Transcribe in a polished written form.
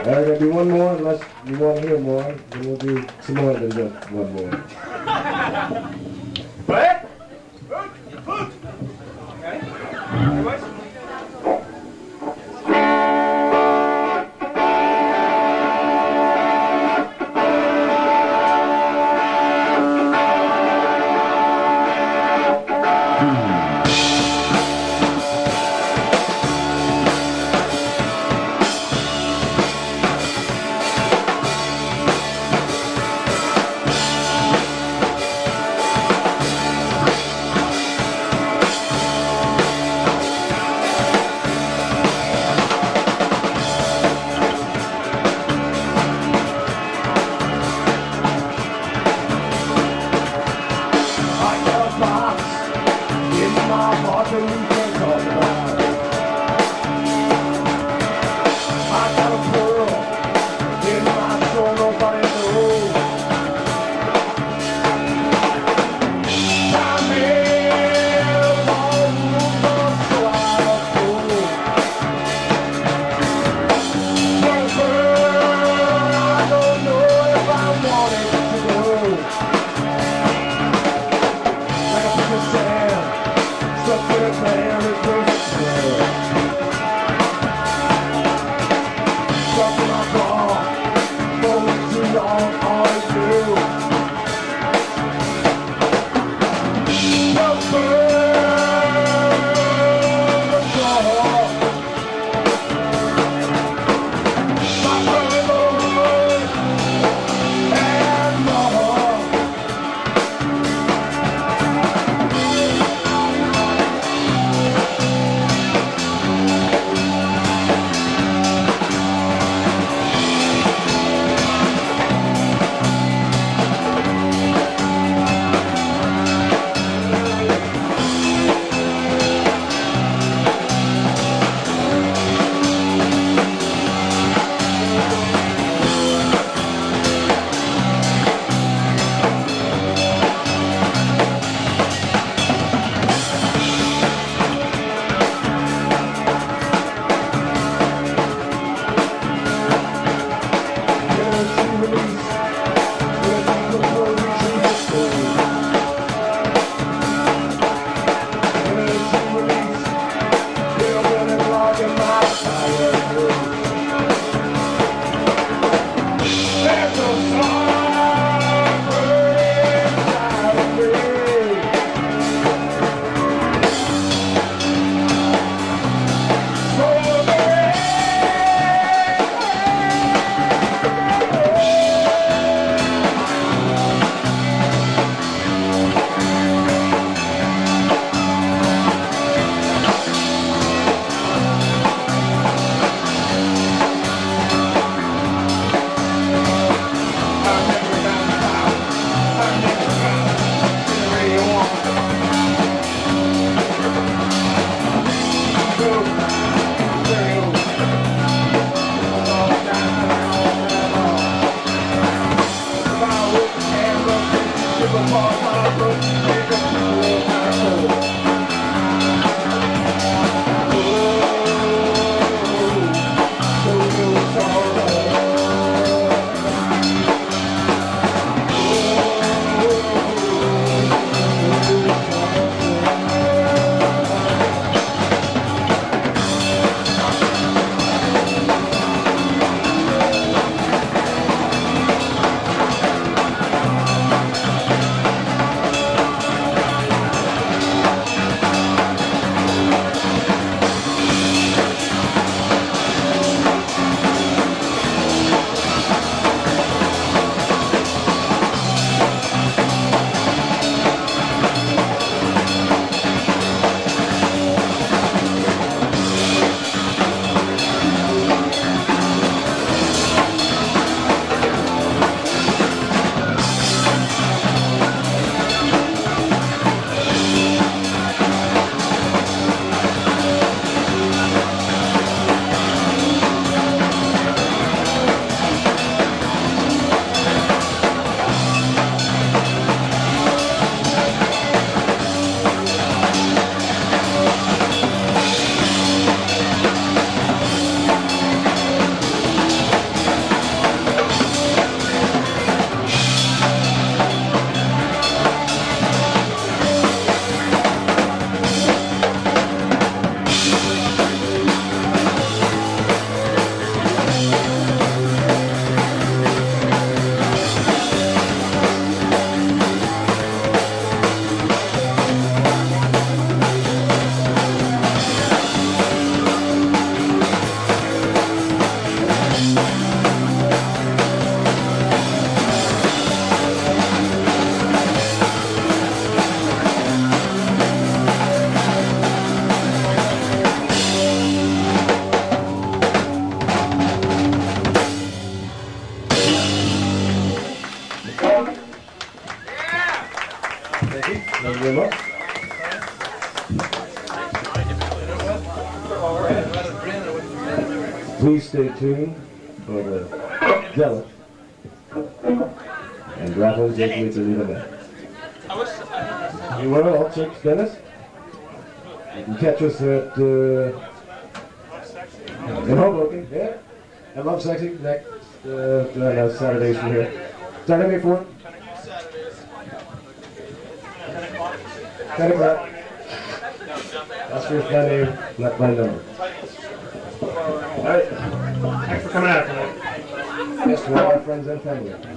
Gotta do one more unless you want to hear more. Then we'll do some more than just one more. What? Okay. Everybody? stay tuned for the Zealot and raffles usually to leave a net. You were all chicks, Dennis. You can catch us at in Hoboken, yeah. I love sexy next Saturdays from here. Saturday before? 10 o'clock. That's your Friday, not my number. All right. Thanks for coming out tonight. Yes, to all our friends and family.